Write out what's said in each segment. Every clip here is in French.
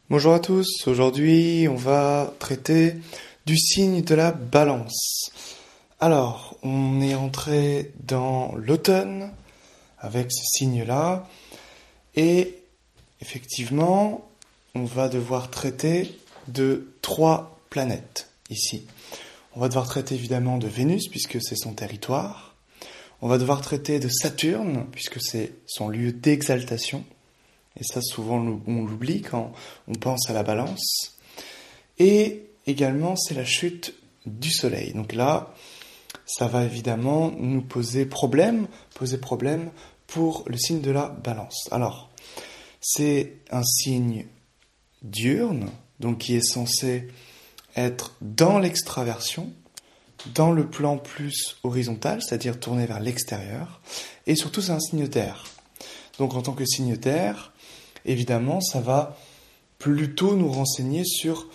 Bonjour à tous, aujourd'hui on va traiter du signe de la balance. Alors, on est entré dans l'automne avec ce signe-là et effectivement on va devoir traiter de 3 planètes ici. On va devoir traiter évidemment de Vénus puisque c'est son territoire. On va devoir traiter de Saturne puisque c'est son lieu d'exaltation. Et ça, souvent, on l'oublie quand on pense à la balance. Et également, c'est la chute du soleil. Donc là, ça va évidemment nous poser problème pour le signe de la balance. Alors, c'est un signe diurne, donc qui est censé être dans l'extraversion, dans le plan plus horizontal, c'est-à-dire tourné vers l'extérieur. Et surtout, c'est un signe d'air. Donc, en tant que signe d'air, évidemment, ça va plutôt nous renseigner sur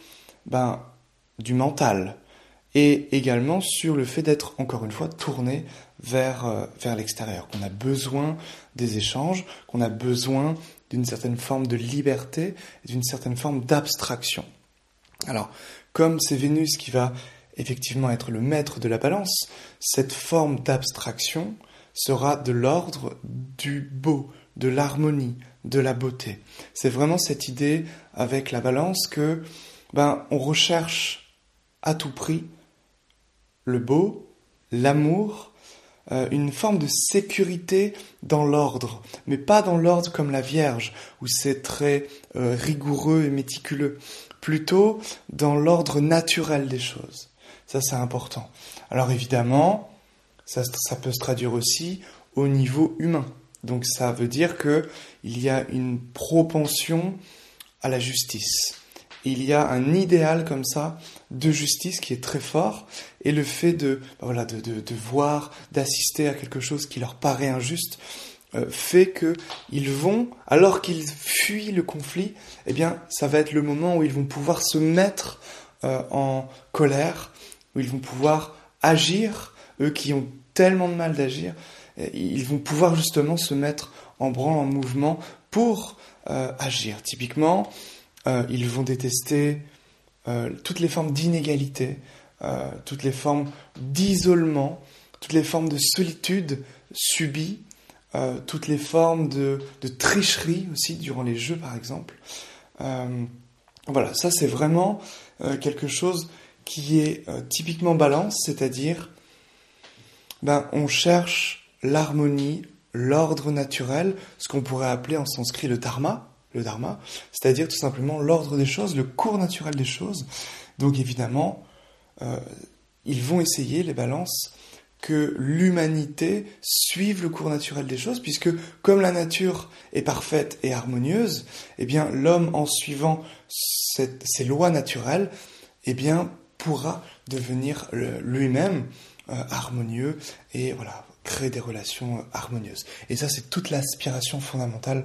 du mental et également sur le fait d'être, encore une fois, tourné vers l'extérieur, qu'on a besoin des échanges, qu'on a besoin d'une certaine forme de liberté, d'une certaine forme d'abstraction. Alors, comme c'est Vénus qui va effectivement être le maître de la balance, cette forme d'abstraction sera de l'ordre du beau, de l'harmonie, de la beauté. C'est vraiment cette idée avec la balance que on recherche à tout prix le beau, l'amour, une forme de sécurité dans l'ordre, mais pas dans l'ordre comme la Vierge, où c'est très rigoureux et méticuleux, plutôt dans l'ordre naturel des choses. Ça, c'est important. Alors évidemment, ça peut se traduire aussi au niveau humain. Donc ça veut dire que il y a une propension à la justice. Il y a un idéal comme ça de justice qui est très fort, et le fait de voir, d'assister à quelque chose qui leur paraît injuste, fait que ils vont, alors qu'ils fuient le conflit, ça va être le moment où ils vont pouvoir se mettre en colère, où ils vont pouvoir agir, eux qui ont tellement de mal d'agir. Ils vont pouvoir justement se mettre en branle, en mouvement pour agir. Typiquement, ils vont détester toutes les formes d'inégalité, toutes les formes d'isolement, toutes les formes de solitude subie, toutes les formes de tricherie aussi durant les jeux par exemple. Voilà, ça c'est vraiment quelque chose qui est typiquement balance, c'est-à-dire on cherche l'harmonie, l'ordre naturel, ce qu'on pourrait appeler en sanskrit le dharma, c'est-à-dire tout simplement l'ordre des choses, le cours naturel des choses. Donc évidemment, ils vont essayer, les balances, que l'humanité suive le cours naturel des choses, puisque comme la nature est parfaite et harmonieuse, l'homme, en suivant ces lois naturelles, pourra devenir lui-même harmonieux et créer des relations harmonieuses. Et ça, c'est toute l'aspiration fondamentale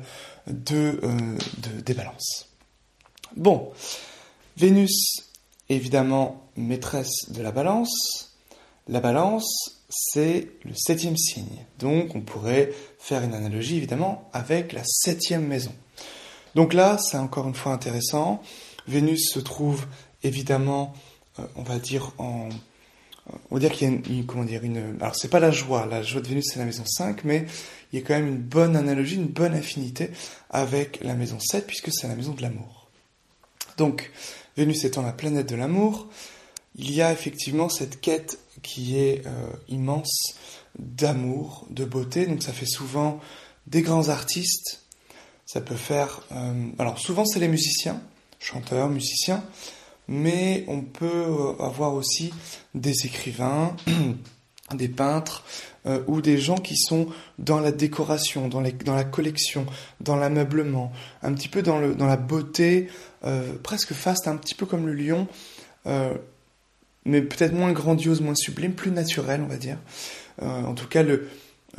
des balances. Bon, Vénus, évidemment, maîtresse de la balance. La balance, c'est le 7e signe. Donc, on pourrait faire une analogie, évidemment, avec la 7e maison. Donc là, c'est encore une fois intéressant. Vénus se trouve, évidemment, on va dire qu'il y a alors c'est pas la joie de Vénus c'est la maison 5, mais il y a quand même une bonne analogie, une bonne affinité avec la maison 7, puisque c'est la maison de l'amour. Donc, Vénus étant la planète de l'amour, il y a effectivement cette quête qui est immense d'amour, de beauté, donc ça fait souvent des grands artistes, ça peut faire... alors souvent c'est les musiciens, chanteurs, musiciens, mais on peut avoir aussi des écrivains, des peintres, ou des gens qui sont dans la décoration, dans la collection, dans l'ameublement, un petit peu dans la beauté, presque faste, un petit peu comme le lion, mais peut-être moins grandiose, moins sublime, plus naturel, on va dire. En tout cas, le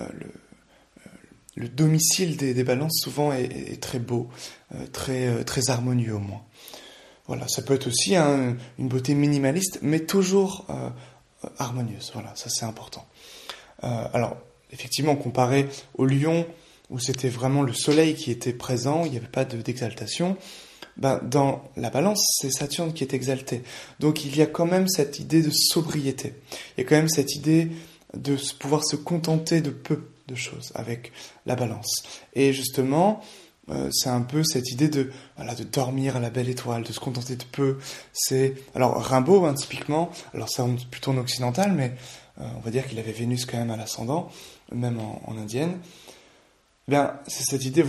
domicile des balances souvent est très beau, très harmonieux au moins. Voilà, ça peut être aussi une beauté minimaliste, mais toujours harmonieuse. Voilà, ça c'est important. Alors, effectivement, comparé au lion, où c'était vraiment le soleil qui était présent, il n'y avait pas d'exaltation, dans la balance, c'est Saturne qui est exalté. Donc il y a quand même cette idée de sobriété. Il y a quand même cette idée de pouvoir se contenter de peu de choses avec la balance. Et justement, c'est un peu cette idée de dormir à la belle étoile, de se contenter de peu. Alors Rimbaud, typiquement, alors ça plutôt en occidental, mais on va dire qu'il avait Vénus quand même à l'ascendant, même en indienne. C'est cette idée,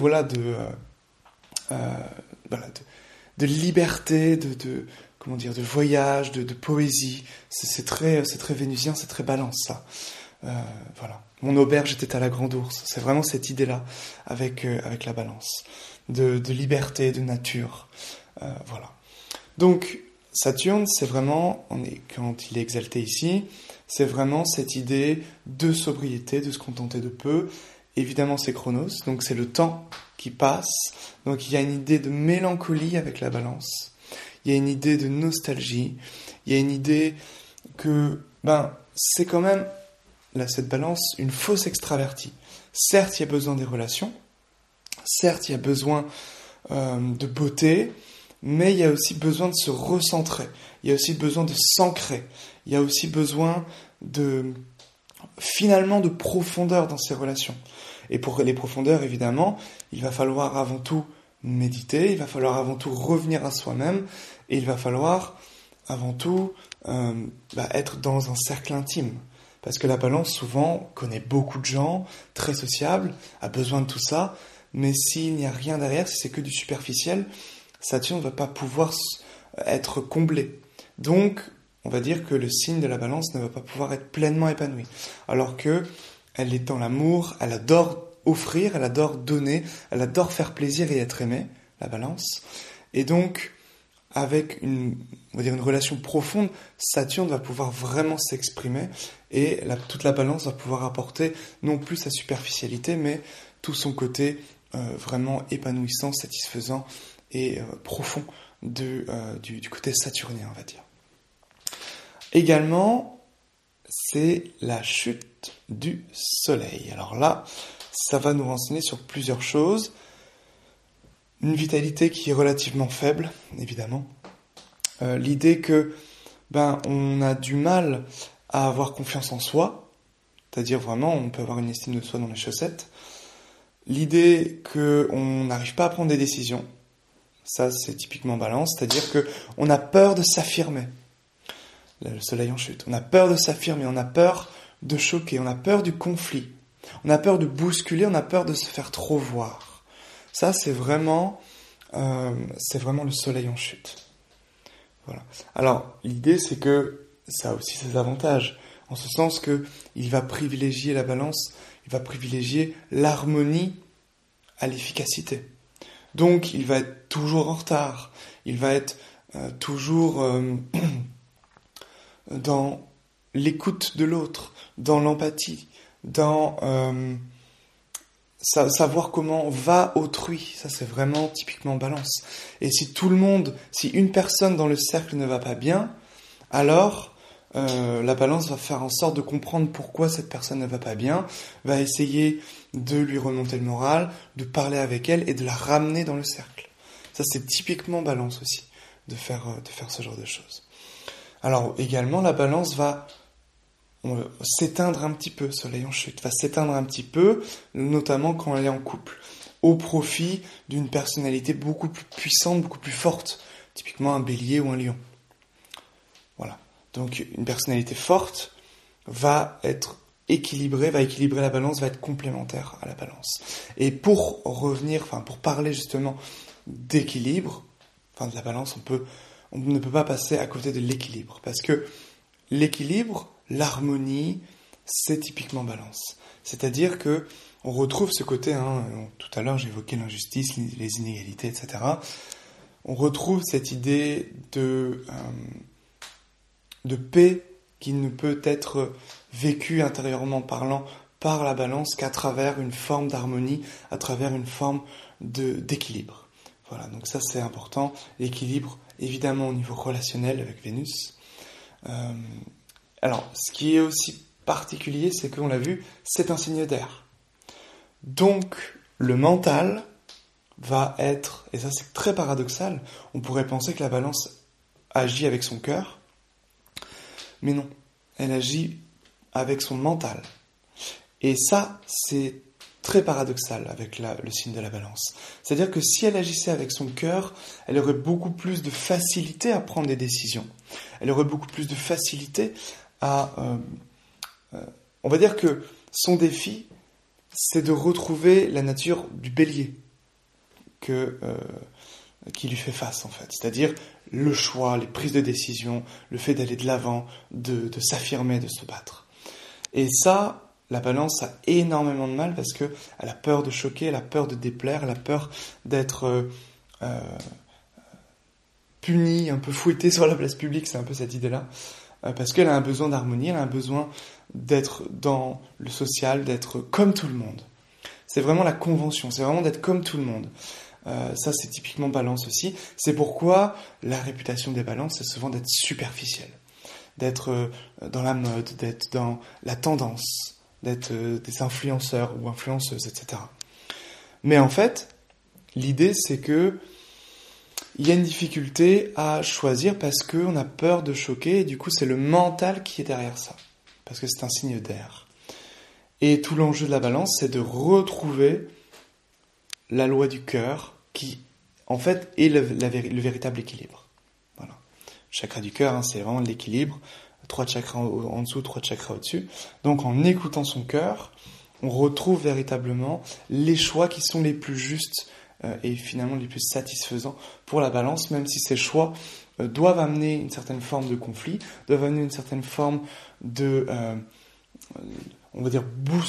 de liberté, de voyage, de poésie. C'est très vénusien, c'est très balance, ça. Mon auberge était à la Grande Ourse. C'est vraiment cette idée-là avec la balance. De liberté, de nature. Donc, Saturne, c'est vraiment, quand il est exalté ici, c'est vraiment cette idée de sobriété, de se contenter de peu. Évidemment, c'est Chronos, donc c'est le temps qui passe. Donc il y a une idée de mélancolie avec la balance. Il y a une idée de nostalgie. Il y a une idée que, c'est quand même, là, cette balance, une fausse extravertie. Certes, il y a besoin des relations. Certes, il y a besoin de beauté. Mais il y a aussi besoin de se recentrer. Il y a aussi besoin de s'ancrer. Il y a aussi besoin finalement de profondeur dans ces relations. Et pour les profondeurs, évidemment, il va falloir avant tout méditer, il va falloir avant tout revenir à soi-même, et il va falloir avant tout être dans un cercle intime. Parce que la balance, souvent, connaît beaucoup de gens, très sociable, a besoin de tout ça, mais s'il n'y a rien derrière, si c'est que du superficiel, Saturne ne va pas pouvoir être comblé. Donc, on va dire que le signe de la balance ne va pas pouvoir être pleinement épanoui. Alors que elle est dans l'amour, elle adore offrir, elle adore donner, elle adore faire plaisir et être aimée, la balance. Et donc, avec une relation profonde, Saturne va pouvoir vraiment s'exprimer et toute la balance va pouvoir apporter non plus sa superficialité, mais tout son côté vraiment épanouissant, satisfaisant et profond du côté saturnien, on va dire. Également, c'est la chute du soleil. Alors là, ça va nous renseigner sur plusieurs choses. Une vitalité qui est relativement faible, évidemment. L'idée que on a du mal à avoir confiance en soi, c'est-à-dire vraiment on peut avoir une estime de soi dans les chaussettes. L'idée qu'on n'arrive pas à prendre des décisions, ça c'est typiquement balance, c'est-à-dire qu'on a peur de s'affirmer. Le soleil en chute. On a peur de s'affirmer, on a peur de choquer, on a peur du conflit, on a peur de bousculer, on a peur de se faire trop voir. Ça c'est vraiment le soleil en chute. Voilà. Alors, l'idée, c'est que ça a aussi ses avantages, en ce sens que il va privilégier la balance, il va privilégier l'harmonie à l'efficacité. Donc, il va être toujours en retard, il va être toujours dans l'écoute de l'autre, dans l'empathie, dans savoir comment va autrui, ça c'est vraiment typiquement balance. Et si une personne dans le cercle ne va pas bien, alors la balance va faire en sorte de comprendre pourquoi cette personne ne va pas bien, va essayer de lui remonter le moral, de parler avec elle et de la ramener dans le cercle. Ça c'est typiquement balance aussi, de faire ce genre de choses. Alors également la balance va s'éteindre un petit peu, soleil en chute, va s'éteindre un petit peu, notamment quand elle est en couple, au profit d'une personnalité beaucoup plus puissante, beaucoup plus forte, typiquement un bélier ou un lion. Voilà. Donc une personnalité forte va être équilibrée, va équilibrer la balance, va être complémentaire à la balance. Et pour parler justement d'équilibre, de la balance, on ne peut pas passer à côté de l'équilibre, parce que l'équilibre, l'harmonie, c'est typiquement balance. C'est-à-dire que on retrouve ce côté, tout à l'heure j'évoquais l'injustice, les inégalités, etc. On retrouve cette idée de paix qui ne peut être vécue intérieurement parlant par la balance qu'à travers une forme d'harmonie, à travers une forme d'équilibre. Voilà, donc ça c'est important. L'équilibre, évidemment au niveau relationnel avec Vénus. Alors, ce qui est aussi particulier, c'est qu'on l'a vu, c'est un signe d'air. Donc, le mental va être, et ça c'est très paradoxal, on pourrait penser que la balance agit avec son cœur, mais non, elle agit avec son mental. Et ça, c'est très paradoxal avec le signe de la balance. C'est-à-dire que si elle agissait avec son cœur, elle aurait beaucoup plus de facilité à prendre des décisions. Elle aurait beaucoup plus de facilité à... on va dire que son défi, c'est de retrouver la nature du bélier qui lui fait face, en fait. C'est-à-dire le choix, les prises de décision, le fait d'aller de l'avant, de s'affirmer, de se battre. Et ça... La balance a énormément de mal parce qu'elle a peur de choquer, elle a peur de déplaire, elle a peur d'être punie, un peu fouettée sur la place publique, c'est un peu cette idée-là. Parce qu'elle a un besoin d'harmonie, elle a un besoin d'être dans le social, d'être comme tout le monde. C'est vraiment la convention, c'est vraiment d'être comme tout le monde. Ça, c'est typiquement balance aussi. C'est pourquoi la réputation des balances, c'est souvent d'être superficielle, d'être dans la mode, d'être dans la tendance, d'être des influenceurs ou influenceuses, etc. Mais en fait, l'idée, c'est que il y a une difficulté à choisir parce qu'on a peur de choquer, et du coup, c'est le mental qui est derrière ça, parce que c'est un signe d'air. Et tout l'enjeu de la balance, c'est de retrouver la loi du cœur, qui, en fait, est le véritable équilibre. Voilà. Le chakra du cœur, c'est vraiment l'équilibre. 3 chakras en dessous, 3 chakras au-dessus. Donc en écoutant son cœur, on retrouve véritablement les choix qui sont les plus justes et finalement les plus satisfaisants pour la balance, même si ces choix doivent amener une certaine forme de conflit, doivent amener une certaine forme de, on va dire,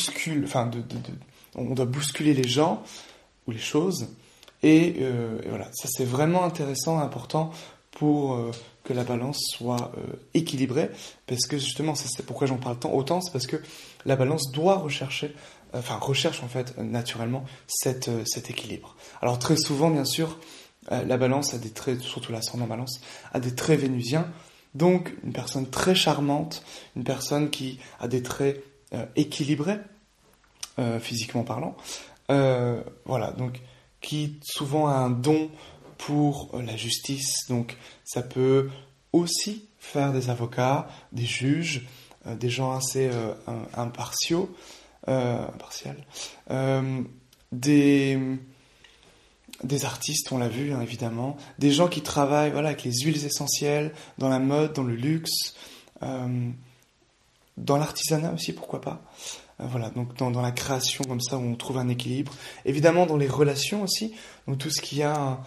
on doit bousculer les gens ou les choses. Et voilà, ça c'est vraiment intéressant, important pour que la balance soit équilibrée, parce que justement, c'est pourquoi j'en parle autant, c'est parce que la balance doit recherche en fait naturellement cet équilibre. Alors très souvent, bien sûr, la balance a des traits, surtout l'ascendant balance, a des traits vénusiens, donc une personne très charmante, une personne qui a des traits équilibrés, physiquement parlant, voilà, donc qui souvent a un don pour la justice, donc ça peut aussi faire des avocats, des juges, des gens assez impartials, des artistes, on l'a vu hein, évidemment, des gens qui travaillent avec les huiles essentielles, dans la mode, dans le luxe, dans l'artisanat aussi, pourquoi pas. Voilà, donc dans la création comme ça où on trouve un équilibre. Évidemment dans les relations aussi, donc tout ce qui a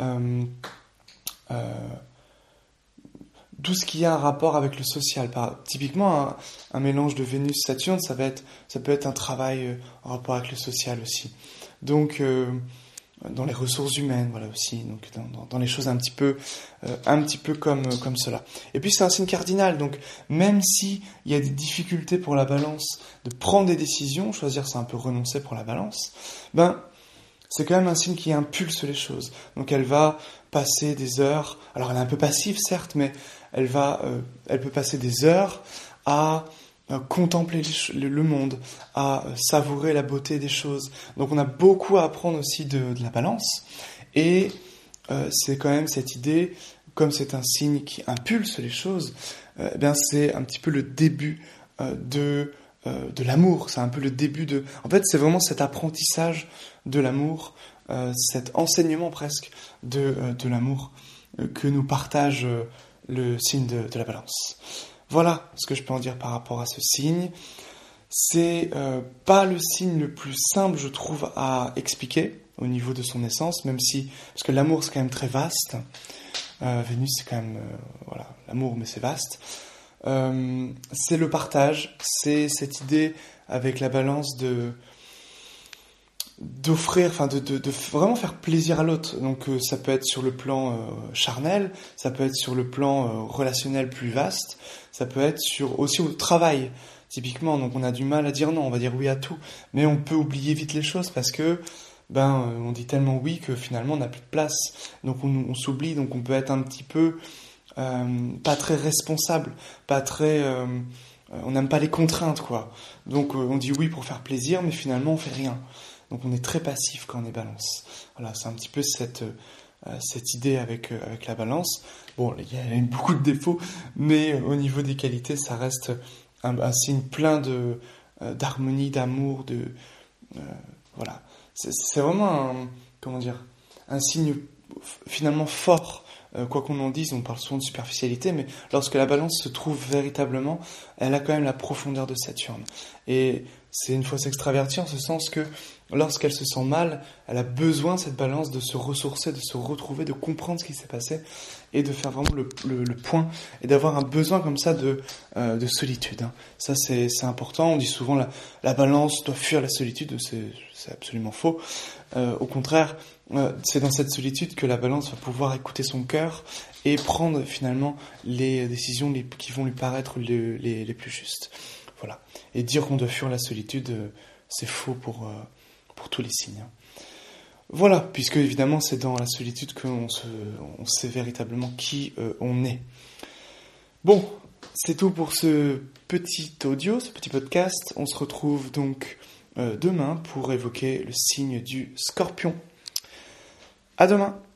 tout ce qui a un rapport avec le social. Typiquement, un mélange de Vénus-Saturne, ça peut être un travail en rapport avec le social aussi. Donc, dans les ressources humaines, voilà aussi, donc dans les choses un petit peu comme cela. Et puis c'est un signe cardinal, donc même si il y a des difficultés pour la balance de prendre des décisions, choisir c'est un peu renoncer pour la balance, c'est quand même un signe qui impulse les choses. Donc elle va passer des heures, alors elle est un peu passive certes, mais elle peut passer des heures à contempler le monde, à savourer la beauté des choses. Donc on a beaucoup à apprendre aussi de la balance. Et c'est quand même cette idée, comme c'est un signe qui impulse les choses, c'est un petit peu le début de l'amour. C'est un peu le début de... En fait, c'est vraiment cet apprentissage de l'amour, cet enseignement presque de l'amour que nous partage le signe de la balance. Voilà ce que je peux en dire par rapport à ce signe. C'est pas le signe le plus simple, je trouve, à expliquer au niveau de son essence, même si... Parce que l'amour, c'est quand même très vaste. Vénus, c'est quand même... l'amour, mais c'est vaste. C'est le partage, c'est cette idée avec la balance d'offrir, de vraiment faire plaisir à l'autre. Donc ça peut être sur le plan charnel, ça peut être sur le plan relationnel plus vaste, ça peut être aussi au travail, typiquement. Donc on a du mal à dire non, on va dire oui à tout, mais on peut oublier vite les choses parce que on dit tellement oui que finalement on n'a plus de place. Donc on s'oublie, donc on peut être un petit peu pas très responsable, pas très... on n'aime pas les contraintes, quoi. Donc on dit oui pour faire plaisir, mais finalement on fait rien. Donc on est très passif quand on est balance. Voilà, c'est un petit peu cette idée avec la balance. Bon, il y a beaucoup de défauts, mais au niveau des qualités, ça reste un signe plein d'harmonie, d'amour, voilà. C'est vraiment un signe finalement fort. Quoi qu'on en dise, on parle souvent de superficialité, mais lorsque la balance se trouve véritablement, elle a quand même la profondeur de Saturne. Et c'est une fausse extravertie en ce sens que lorsqu'elle se sent mal, elle a besoin, cette balance, de se ressourcer, de se retrouver, de comprendre ce qui s'est passé et de faire vraiment le point et d'avoir un besoin comme ça de solitude. Ça, c'est important. On dit souvent la balance doit fuir la solitude. C'est absolument faux. Au contraire, c'est dans cette solitude que la balance va pouvoir écouter son cœur et prendre finalement les décisions qui vont lui paraître les plus justes. Voilà. Et dire qu'on doit fuir la solitude, c'est faux pour tous les signes. Voilà, puisque évidemment c'est dans la solitude qu'on sait véritablement qui on est. Bon, c'est tout pour ce petit audio, ce petit podcast. On se retrouve donc demain pour évoquer le signe du Scorpion. À demain!